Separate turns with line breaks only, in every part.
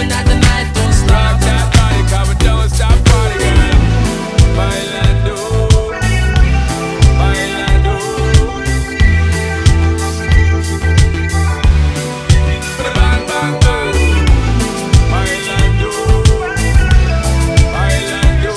every night the night don't stop.
Rock that body, cause we don't stop party, girl. Bailando, bailando. Bang, bang, bang. Bailando, bailando.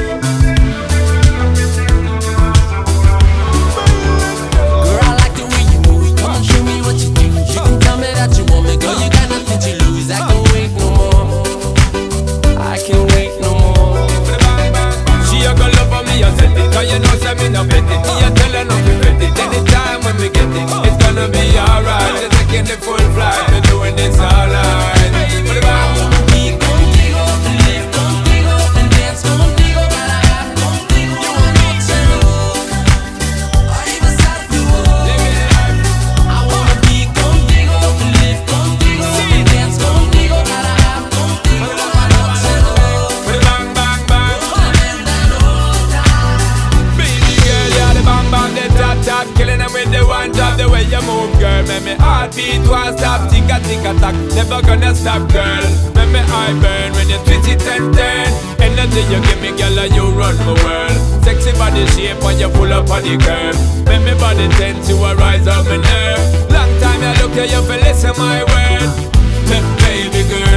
Girl, I like the way you move. Come on, show me what you do. You can tell me that you want me, girl. You got nothing to lose. I can't wait no more. I can't wait no more.
She a go love for me, I set it. Cause you know say me no bet it. Me a tell her not to bet it. Anytime when we get it, it's gonna be alright. Just taking the full flight, we're doing this all night.
Be contigo, live contigo, and dance contigo. Gotta have contigo. You want noche or even Saturday. I wanna be contigo, live contigo, and dance contigo. Gotta have contigo. You want noche
Bang, bang, bang.
tremenda nota.
Baby girl, you're the bang bang, the top top. Killing them with the one drop. The way you move, girl, make me heartbeat won't stop. Tick a tack, never gonna stop, girl. Make me eye burn when you twitch it and turn. Energy you give me, girl, and you run my world. Sexy body shape when you pull up on the curve. Make me body tense, you a rise up my nerve. Long time you look at you, feel listen my word. Baby girl.